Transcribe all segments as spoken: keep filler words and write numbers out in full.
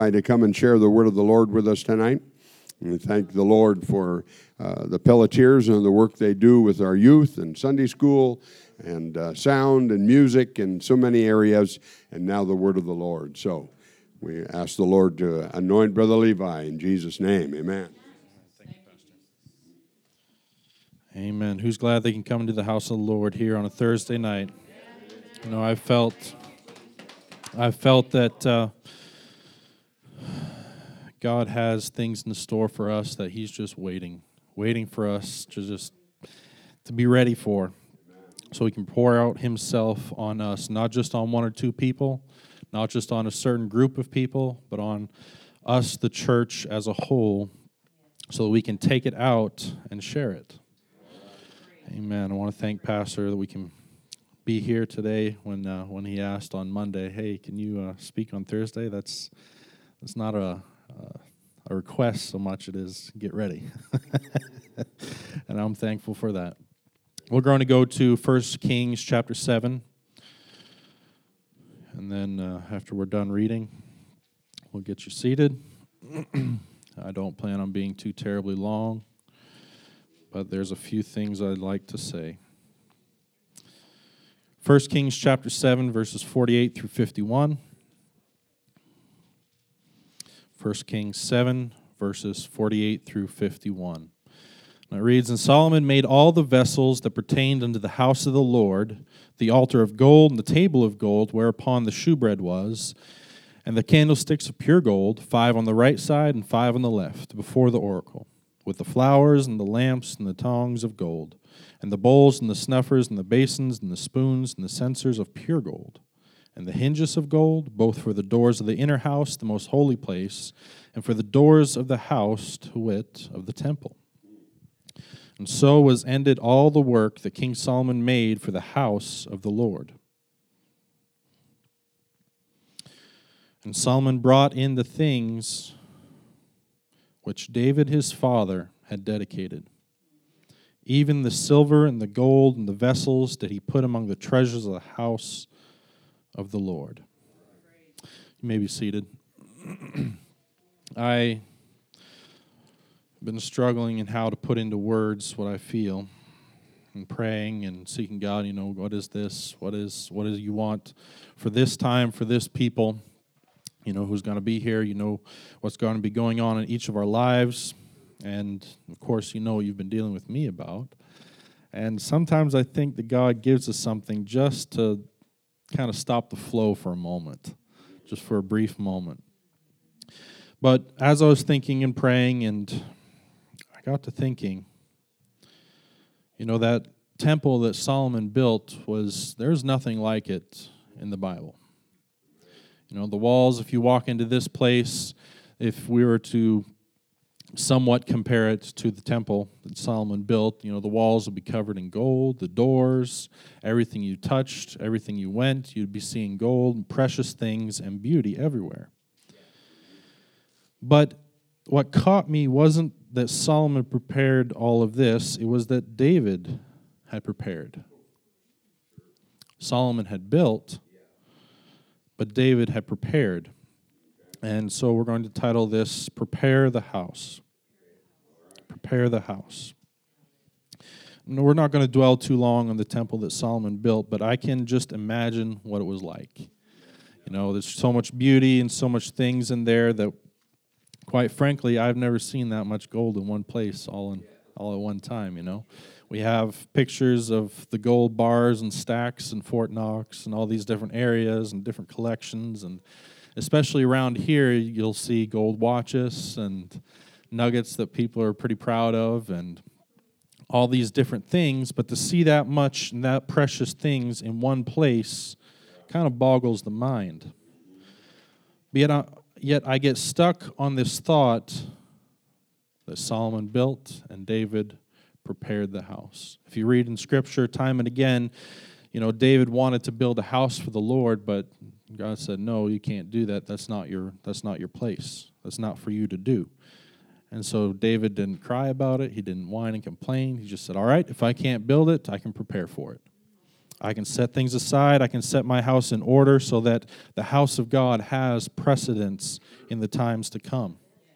To come and share the word of the Lord with us tonight. And we thank the Lord for uh, the Pelletiers and the work they do with our youth and Sunday school and uh, sound and music and so many areas, and now the word of the Lord. So we ask the Lord to anoint Brother Levi in Jesus' name. Amen. Thank you, Pastor. Amen. Who's glad they can come into the house of the Lord here on a Thursday night? You know, I felt, I felt that uh, God has things in the store for us that He's just waiting, waiting for us to just to be ready for, so He can pour out Himself on us, not just on one or two people, not just on a certain group of people, but on us, the church as a whole, so that we can take it out and share it. Amen. I want to thank Pastor that we can be here today. When uh, when he asked on Monday, "Hey, can you uh, speak on Thursday?" That's that's not a uh, a request so much it is get ready. And I'm thankful for that. We're going to go to First Kings chapter seven. And then uh, after we're done reading, we'll get you seated. I don't plan on being too terribly long, but there's a few things I'd like to say. First Kings chapter seven, verses forty-eight through fifty-one. First Kings seven, verses forty-eight through fifty-one. And it reads, "And Solomon made all the vessels that pertained unto the house of the Lord, the altar of gold and the table of gold, whereupon the shewbread was, and the candlesticks of pure gold, five on the right side and five on the left, before the oracle, with the flowers and the lamps and the tongs of gold, and the bowls and the snuffers and the basins and the spoons and the censers of pure gold, and the hinges of gold, both for the doors of the inner house, the most holy place, and for the doors of the house, to wit, of the temple. And so was ended all the work that King Solomon made for the house of the Lord. And Solomon brought in the things which David his father had dedicated, even the silver and the gold and the vessels that he put among the treasures of the house of the Lord." You may be seated. I've been struggling in how to put into words what I feel, and praying and seeking God. You know, what is this? What is what is you want for this time, for this people? You know who's going to be here. You know what's going to be going on in each of our lives. And, of course, you know what you've been dealing with me about. And sometimes I think that God gives us something just to kind of stop the flow for a moment, just for a brief moment. But as I was thinking and praying, and I got to thinking, you know, that temple that Solomon built was, there's nothing like it in the Bible. You know, the walls, if you walk into this place, if we were to somewhat compare it to the temple that Solomon built, you know, the walls would be covered in gold, the doors, everything you touched, everything you went, you'd be seeing gold and precious things and beauty everywhere. But what caught me wasn't that Solomon prepared all of this, it was that David had prepared. Solomon had built, but David had prepared. And so we're going to title this, Prepare the House. Prepare the House. No, we're not going to dwell too long on the temple that Solomon built, but I can just imagine what it was like. You know, there's so much beauty and so much things in there that, quite frankly, I've never seen that much gold in one place all in all at one time, you know. We have pictures of the gold bars and stacks in Fort Knox and all these different areas and different collections, and especially around here, you'll see gold watches and nuggets that people are pretty proud of and all these different things. But to see that much and that precious things in one place kind of boggles the mind. But yet I, yet I get stuck on this thought that Solomon built and David prepared the house. If you read in Scripture time and again, you know, David wanted to build a house for the Lord, but God said, no, you can't do that. That's not your, that's not your place. That's not for you to do. And so David didn't cry about it. He didn't whine and complain. He just said, all right, if I can't build it, I can prepare for it. I can set things aside. I can set my house in order so that the house of God has precedence in the times to come.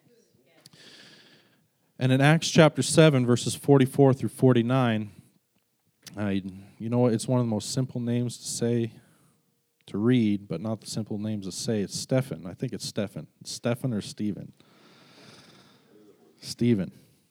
And in Acts chapter seven, verses forty-four through forty-nine, uh, you know what? It's one of the most simple names to say, to read, but not the simple names to say. It's Stephen. I think it's Stephen. Stephen or Stephen? Stephen.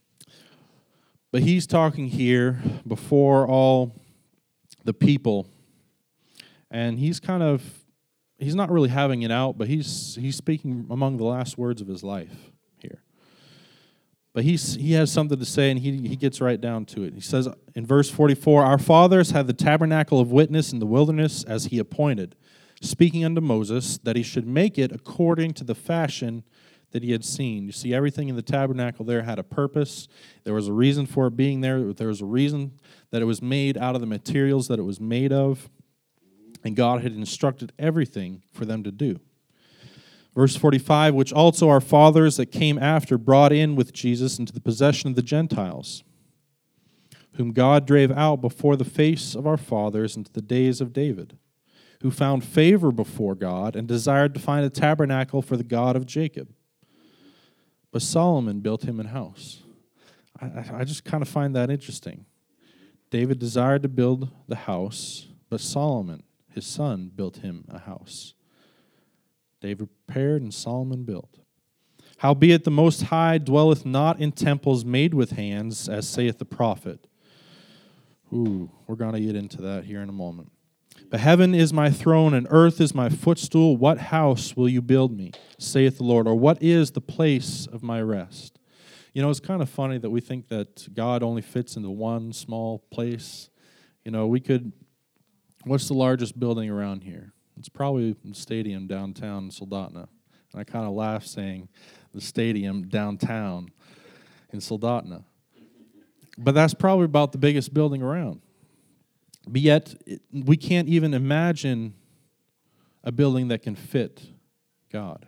But he's talking here before all the people, and he's kind of, he's not really having it out, but he's he's speaking among the last words of his life here. But he's, he has something to say, and he, he gets right down to it. He says in verse forty-four, "Our fathers had the tabernacle of witness in the wilderness as he appointed, speaking unto Moses, that he should make it according to the fashion that he had seen." You see, everything in the tabernacle there had a purpose. There was a reason for it being there. There was a reason that it was made out of the materials that it was made of. And God had instructed everything for them to do. Verse forty-five, "Which also our fathers that came after brought in with Jesus into the possession of the Gentiles, whom God drave out before the face of our fathers into the days of David, who found favor before God and desired to find a tabernacle for the God of Jacob. But Solomon built him an house." I, I just kind of find that interesting. David desired to build the house, but Solomon, his son, built him a house. David prepared and Solomon built. "Howbeit the Most High dwelleth not in temples made with hands, as saith the prophet." Ooh, we're going to get into that here in a moment. "But heaven is my throne, and earth is my footstool. What house will you build me, saith the Lord? Or what is the place of my rest?" You know, it's kind of funny that we think that God only fits into one small place. You know, we could, what's the largest building around here? It's probably the stadium downtown in Soldotna. And I kind of laugh saying the stadium downtown in Soldotna. But that's probably about the biggest building around. But yet, it, we can't even imagine a building that can fit God.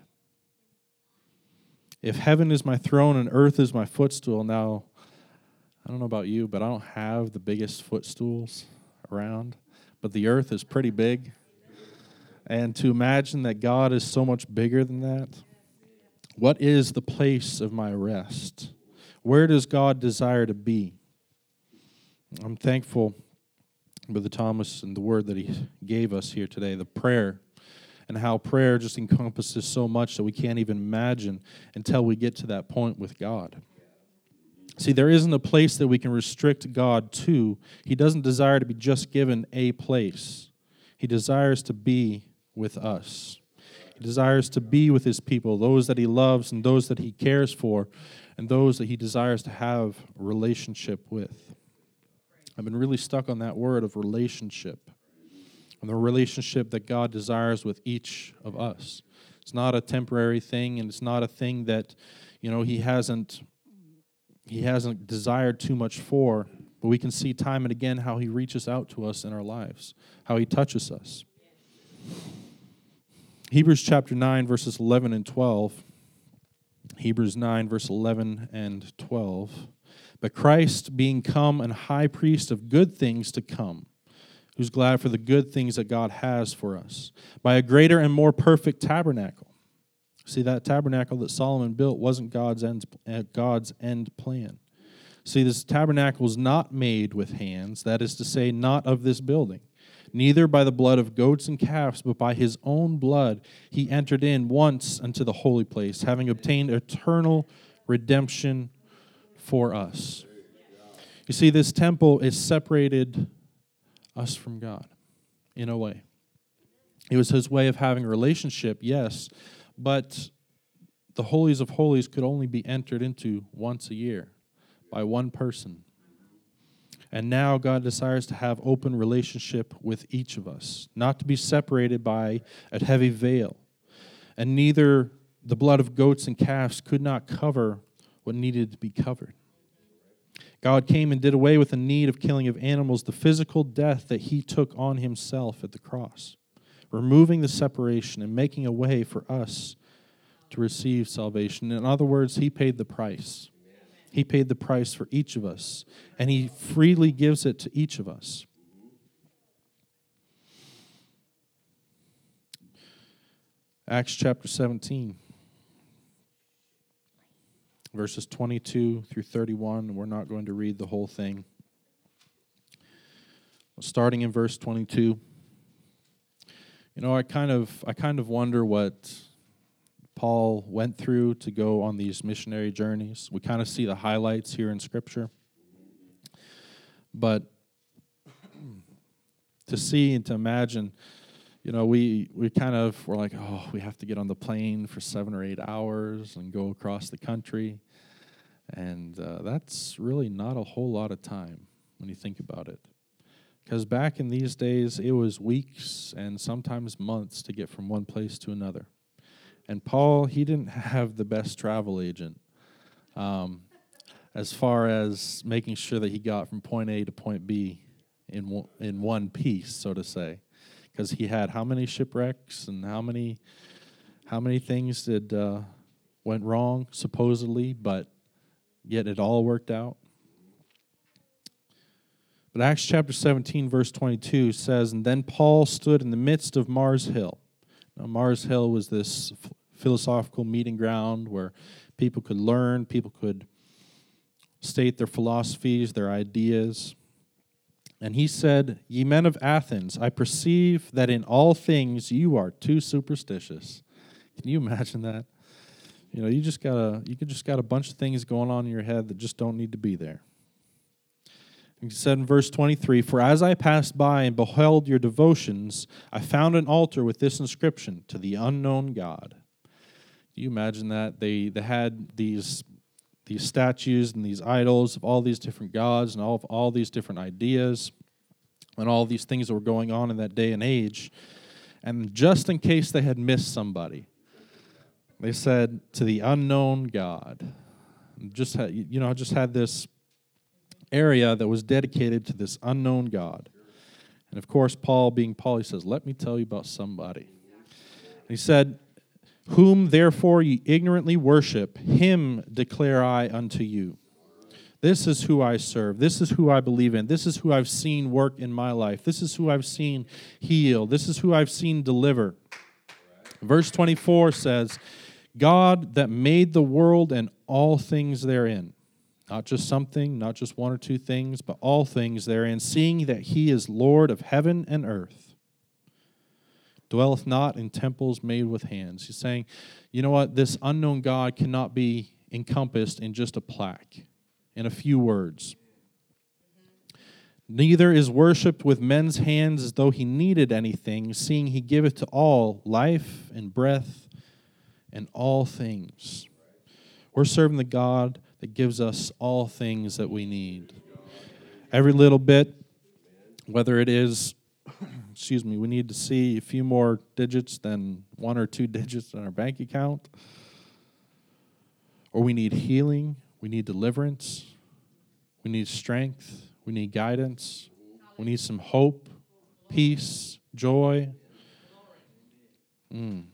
If heaven is my throne and earth is my footstool, now, I don't know about you, but I don't have the biggest footstools around. But the earth is pretty big. And to imagine that God is so much bigger than that, what is the place of my rest? Where does God desire to be? I'm thankful, Brother Thomas, and the word that he gave us here today, the prayer, and how prayer just encompasses so much that we can't even imagine until we get to that point with God. See, there isn't a place that we can restrict God to. He doesn't desire to be just given a place. He desires to be with us. He desires to be with his people, those that he loves and those that he cares for, and those that he desires to have a relationship with. I've been really stuck on that word of relationship, and the relationship that God desires with each of us. It's not a temporary thing, and it's not a thing that, you know, he hasn't he hasn't desired too much for, but we can see time and again how he reaches out to us in our lives, how he touches us. Hebrews chapter nine, verses eleven and twelve. Hebrews nine, verse eleven and twelve. "But Christ, being come an high priest of good things to come, who's glad for the good things that God has for us, by a greater and more perfect tabernacle." See, that tabernacle that Solomon built wasn't God's end, God's end plan. See, this tabernacle is not made with hands, that is to say, not of this building. Neither by the blood of goats and calves, but by his own blood he entered in once unto the holy place, having obtained eternal redemption for us. You see, this temple is separated us from God in a way. It was his way of having a relationship, yes, but the holies of holies could only be entered into once a year by one person. And now God desires to have open relationship with each of us, not to be separated by a heavy veil. And neither the blood of goats and calves could not cover what needed to be covered. God came and did away with the need of killing of animals, the physical death that he took on himself at the cross, removing the separation and making a way for us to receive salvation. In other words, he paid the price. He paid the price for each of us, and he freely gives it to each of us. Acts chapter seventeen, verses twenty-two through thirty-one. We're not going to read the whole thing. Starting in verse twenty-two. You know, I kind of I kind of wonder what Paul went through to go on these missionary journeys. We kind of see the highlights here in Scripture. But to see and to imagine, you know, we, we kind of were like, oh, we have to get on the plane for seven or eight hours and go across the country. And uh, that's really not a whole lot of time when you think about it. Because back in these days, it was weeks and sometimes months to get from one place to another. And Paul, he didn't have the best travel agent um, as far as making sure that he got from point A to point B in one, in one piece, so to say. Because he had how many shipwrecks and how many how many things that uh, went wrong, supposedly, but yet it all worked out. But Acts chapter seventeen, verse twenty-two says, "And then Paul stood in the midst of Mars Hill." Now, Mars Hill was this f- philosophical meeting ground where people could learn, people could state their philosophies, their ideas. And he said, "Ye men of Athens, I perceive that in all things you are too superstitious." Can you imagine that? You know, you just got a you could just got a bunch of things going on in your head that just don't need to be there. He said in verse twenty-three, "For as I passed by and beheld your devotions, I found an altar with this inscription, to the unknown God." Can you imagine that? They they had these these statues and these idols of all these different gods and all of all these different ideas and all these things that were going on in that day and age. And just in case they had missed somebody, they said, "To the unknown God." Just had, you know, just had this area that was dedicated to this unknown God. And of course, Paul, being Paul, he says, "Let me tell you about somebody." And he said, "Whom therefore ye ignorantly worship, him declare I unto you." This is who I serve. This is who I believe in. This is who I've seen work in my life. This is who I've seen heal. This is who I've seen deliver. Verse twenty-four says, "God that made the world and all things therein." Not just something, not just one or two things, but all things therein, "seeing that he is Lord of heaven and earth, dwelleth not in temples made with hands." He's saying, you know what, this unknown God cannot be encompassed in just a plaque, in a few words. "Neither is worshipped with men's hands as though he needed anything, seeing he giveth to all life and breath and all things." We're serving the God that gives us all things that we need. Every little bit, whether it is, excuse me, we need to see a few more digits than one or two digits in our bank account, or we need healing, we need deliverance, we need strength, we need guidance, we need some hope, peace, joy. Mm.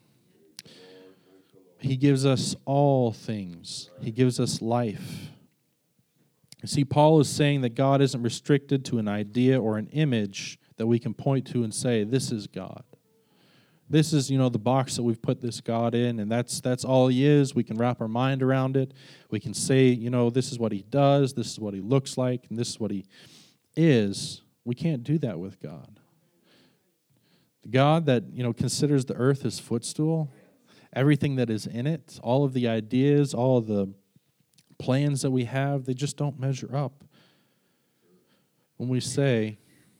He gives us all things. He gives us life. You see, Paul is saying that God isn't restricted to an idea or an image that we can point to and say, this is God. This is, you know, the box that we've put this God in, and that's that's all he is. We can wrap our mind around it. We can say, you know, this is what he does, this is what he looks like, and this is what he is. We can't do that with God. The God that, you know, considers the earth his footstool, everything that is in it, all of the ideas, all of the plans that we have, they just don't measure up. When we say,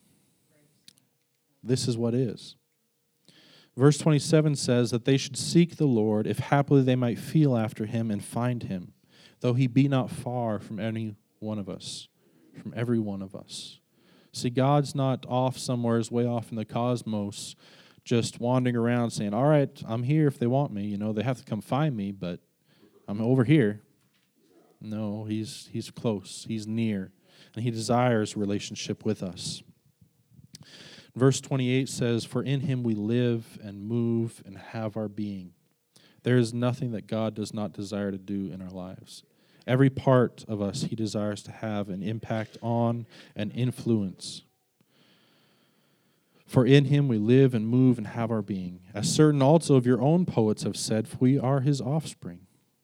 this is what is. Verse twenty-seven says that they should seek the Lord, if happily they might feel after him and find him, though he be not far from any one of us, from every one of us. See, God's not off somewhere, way off in the cosmos, just wandering around saying, all right, I'm here if they want me. You know, they have to come find me, but I'm over here. No, he's he's close. He's near. And he desires relationship with us. Verse twenty-eight says, "For in him we live and move and have our being." There is nothing that God does not desire to do in our lives. Every part of us he desires to have an impact on and influence. For in him we live and move and have our being. As certain also of your own poets have said, for we are his offspring.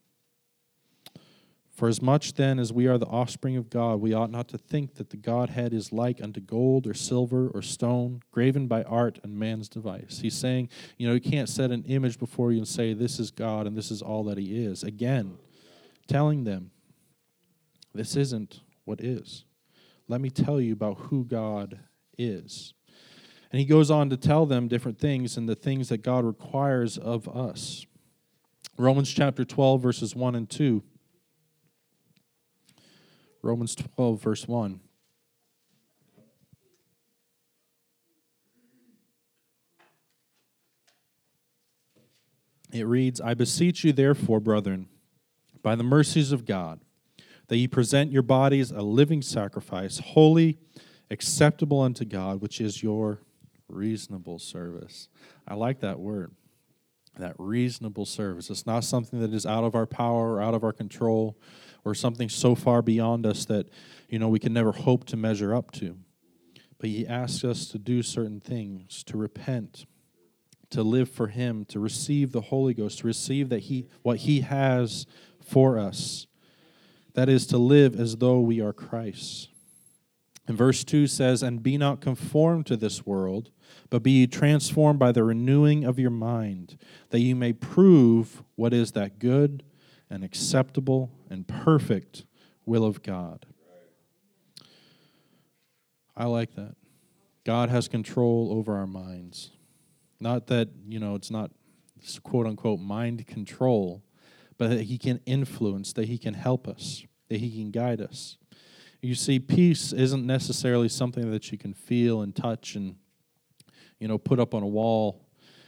For as much then as we are the offspring of God, we ought not to think that the Godhead is like unto gold or silver or stone, graven by art and man's device. He's saying, you know, you can't set an image before you and say, this is God and this is all that he is. Again, telling them, this isn't what is. Let me tell you about who God is. And he goes on to tell them different things and the things that God requires of us. Romans chapter twelve, verses one and two. Romans twelve, verse one. It reads, I beseech you therefore, brethren, by the mercies of God, that ye present your bodies a living sacrifice, holy, acceptable unto God, which is your reasonable service. I like that word, that reasonable service. It's not something that is out of our power or out of our control or something so far beyond us that, you know, we can never hope to measure up to. But he asks us to do certain things, to repent, to live for him, to receive the Holy Ghost, to receive that he what he has for us. That is to live as though we are Christ. And verse two says, and be not conformed to this world, but be ye transformed by the renewing of your mind, that ye may prove what is that good and acceptable and perfect will of God. I like that. God has control over our minds. Not that, you know, it's not quote-unquote mind control, but that he can influence, that he can help us, that he can guide us. You see, peace isn't necessarily something that you can feel and touch and, you know, put up on a wall,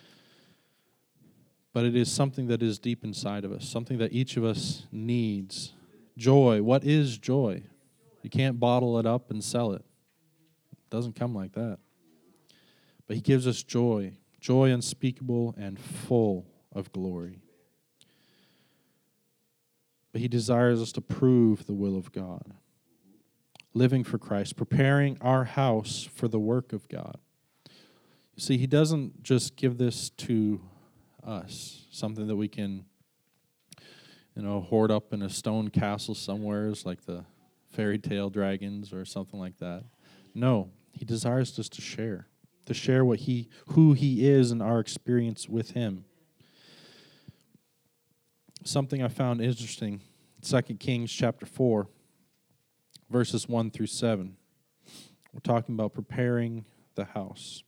but it is something that is deep inside of us, something that each of us needs. Joy. What is joy? You can't bottle it up and sell it. It doesn't come like that. But he gives us joy, joy unspeakable and full of glory. But he desires us to prove the will of God. Living for Christ, preparing our house for the work of God. You see, he doesn't just give this to us, something that we can, you know, hoard up in a stone castle somewhere, like the fairy tale dragons or something like that. No, he desires us to share, to share what he, who he is and our experience with him. Something I found interesting, Second Kings chapter four, verses one through seven. We're talking about preparing the house.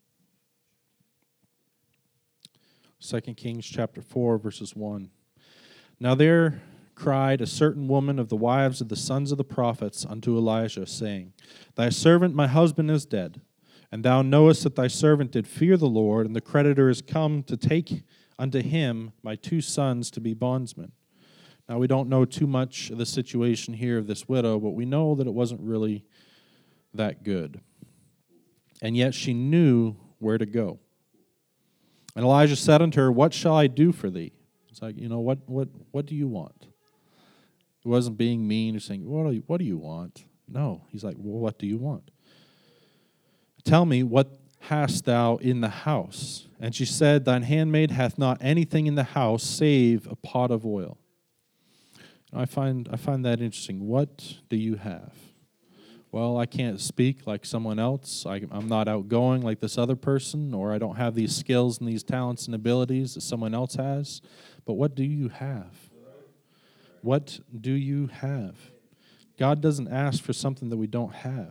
Second Kings chapter four, verses one. Now there cried a certain woman of the wives of the sons of the prophets unto Elijah, saying, Thy servant my husband is dead, and thou knowest that thy servant did fear the Lord, and the creditor is come to take unto him my two sons to be bondsmen. Now we don't know too much of the situation here of this widow, but we know that it wasn't really that good. And yet she knew where to go. And Elijah said unto her, What shall I do for thee? It's like, you know, what what what do you want? He wasn't being mean or saying, What do you, what do you want? No, he's like, well, what do you want? Tell me, what hast thou in the house? And she said, Thine handmaid hath not anything in the house save a pot of oil. I find I find that interesting. What do you have? Well, I can't speak like someone else. I, I'm not outgoing like this other person, or I don't have these skills and these talents and abilities that someone else has. But what do you have? What do you have? God doesn't ask for something that we don't have.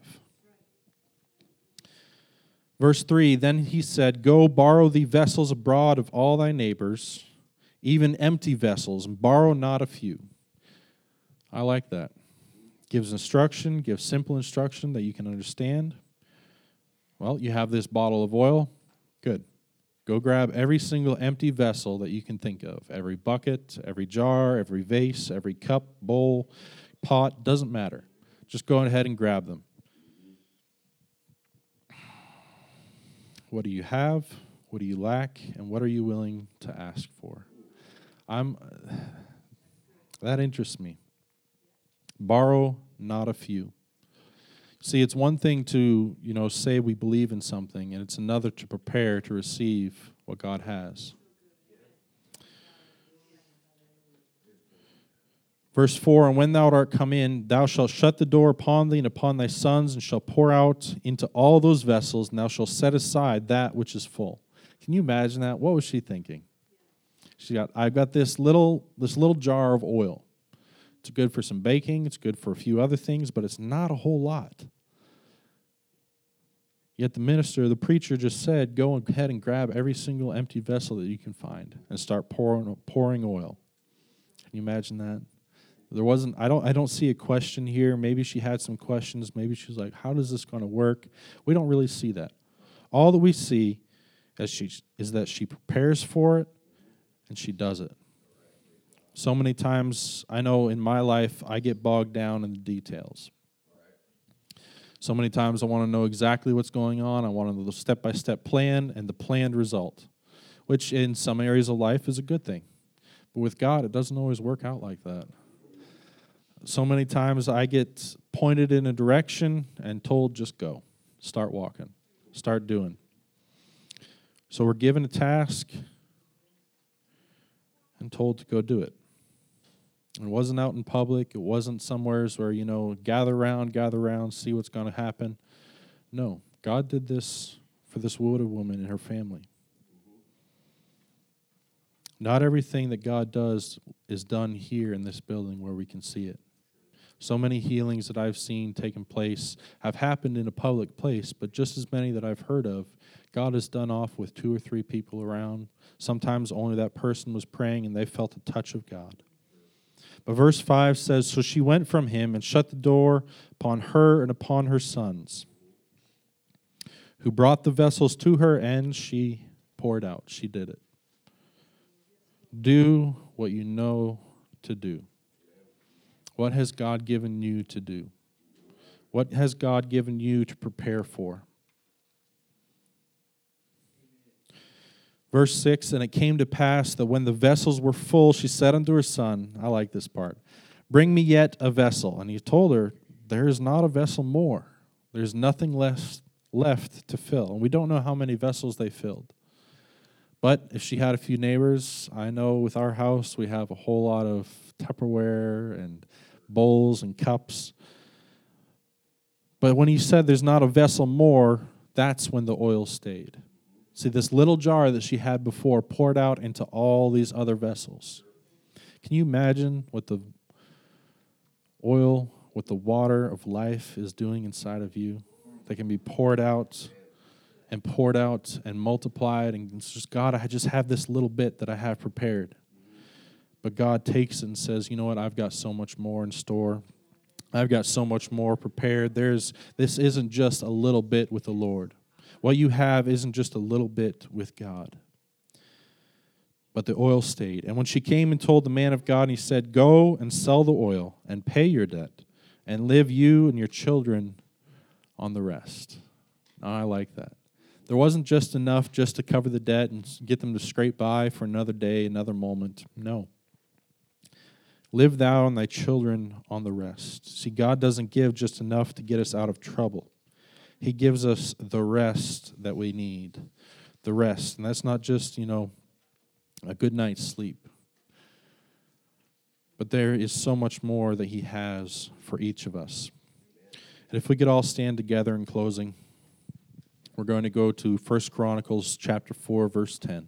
Verse three, Then he said, Go borrow thee vessels abroad of all thy neighbors, even empty vessels, and borrow not a few. I like that. Gives instruction, gives simple instruction that you can understand. Well, you have this bottle of oil. Good. Go grab every single empty vessel that you can think of. Every bucket, every jar, every vase, every cup, bowl, pot, doesn't matter. Just go ahead and grab them. What do you have? What do you lack? And what are you willing to ask for? I'm that interests me. Borrow not a few. See, it's one thing to, you know, say we believe in something, and it's another to prepare to receive what God has. Verse four, and when thou art come in, thou shalt shut the door upon thee and upon thy sons, and shalt pour out into all those vessels, and thou shalt set aside that which is full. Can you imagine that? What was she thinking? She got, I've got this little, this little jar of oil. It's good for some baking, it's good for a few other things, but it's not a whole lot. Yet the minister, the preacher just said, go ahead and grab every single empty vessel that you can find and start pouring pouring oil. Can you imagine that? There wasn't, I don't I don't see a question here. Maybe she had some questions. Maybe she was like, how is this going to work? We don't really see that. All that we see is, she, is that she prepares for it and she does it. So many times, I know in my life, I get bogged down in the details. So many times I want to know exactly what's going on. I want to know the step-by-step plan and the planned result, which in some areas of life is a good thing. But with God, it doesn't always work out like that. So many times I get pointed in a direction and told, just go. Start walking. Start doing. So we're given a task and told to go do it. It wasn't out in public. It wasn't somewheres where, you know, gather around, gather around, see what's going to happen. No, God did this for this widow woman and her family. Not everything that God does is done here in this building where we can see it. So many healings that I've seen taking place have happened in a public place, but just as many that I've heard of, God has done off with two or three people around. Sometimes only that person was praying and they felt the touch of God. But verse five says, so she went from him and shut the door upon her and upon her sons, who brought the vessels to her, and she poured out. She did it. Do what you know to do. What has God given you to do? What has God given you to prepare for? Verse six, and it came to pass that when the vessels were full, she said unto her son, I like this part, bring me yet a vessel. And he told her, there is not a vessel more. There's nothing less left to fill. And we don't know how many vessels they filled. But if she had a few neighbors, I know with our house we have a whole lot of Tupperware and bowls and cups. But when he said there's not a vessel more, that's when the oil stayed. See, this little jar that she had before poured out into all these other vessels. Can you imagine what the oil, what the water of life is doing inside of you? That can be poured out and poured out and multiplied, and it's just, God, I just have this little bit that I have prepared. But God takes it and says, you know what, I've got so much more in store. I've got so much more prepared. There's this isn't just a little bit with the Lord. What you have isn't just a little bit with God. But the oil stayed. And when she came and told the man of God, and he said, go and sell the oil and pay your debt, and live you and your children on the rest. Now, I like that. There wasn't just enough just to cover the debt and get them to scrape by for another day, another moment. No. Live thou and thy children on the rest. See, God doesn't give just enough to get us out of trouble. He gives us the rest that we need. The rest. And that's not just, you know, a good night's sleep. But there is so much more that He has for each of us. And if we could all stand together in closing, we're going to go to First Chronicles chapter four, verse ten.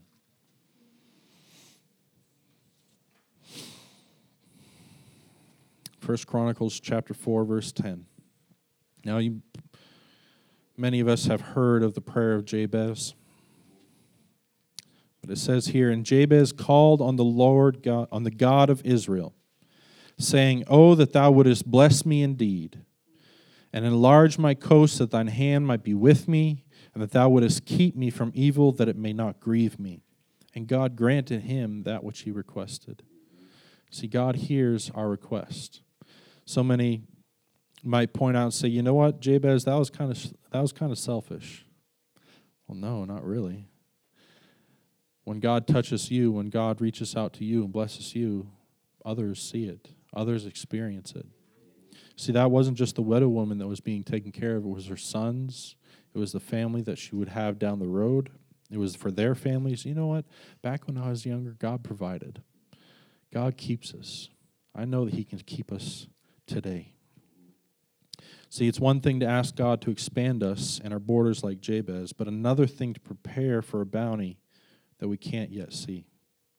First Chronicles chapter four, verse ten. Now, you, many of us have heard of the prayer of Jabez. But it says here, and Jabez called on the Lord God, on the God of Israel, saying, Oh, that thou wouldest bless me indeed, and enlarge my coast, that thine hand might be with me, and that thou wouldest keep me from evil, that it may not grieve me. And God granted him that which he requested. See, God hears our request. So many might point out and say, you know what, Jabez, that was kind of that was kind of selfish. Well, no, not really. When God touches you, when God reaches out to you and blesses you, others see it. Others experience it. See, that wasn't just the widow woman that was being taken care of. It was her sons. It was the family that she would have down the road. It was for their families. You know what? Back when I was younger, God provided. God keeps us. I know that he can keep us today. See, it's one thing to ask God to expand us and our borders like Jabez, but another thing to prepare for a bounty that we can't yet see.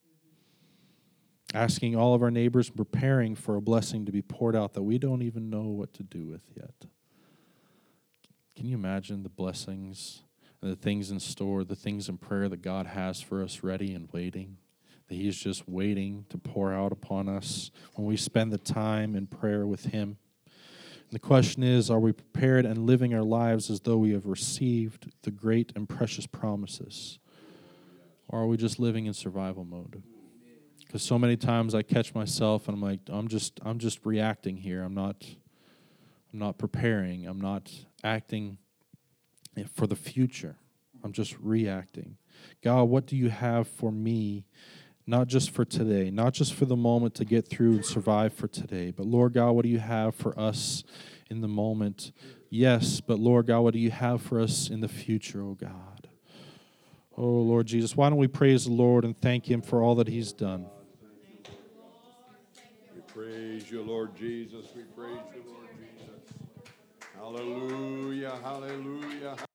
Asking all of our neighbors, preparing for a blessing to be poured out that we don't even know what to do with yet. Can you imagine the blessings and the things in store, the things in prayer that God has for us ready and waiting? That he's just waiting to pour out upon us when we spend the time in prayer with him. And the question is, are we prepared and living our lives as though we have received the great and precious promises? Or are we just living in survival mode? Because so many times I catch myself and I'm like, I'm just I'm just reacting here. I'm not I'm not preparing. I'm not acting for the future. I'm just reacting. God, what do you have for me? Not just for today, not just for the moment to get through and survive for today, but Lord God, what do you have for us in the moment? Yes, but Lord God, what do you have for us in the future, oh God? Oh Lord Jesus, why don't we praise the Lord and thank him for all that he's done? We praise you, Lord Jesus. We praise you, Lord Jesus. Hallelujah, hallelujah.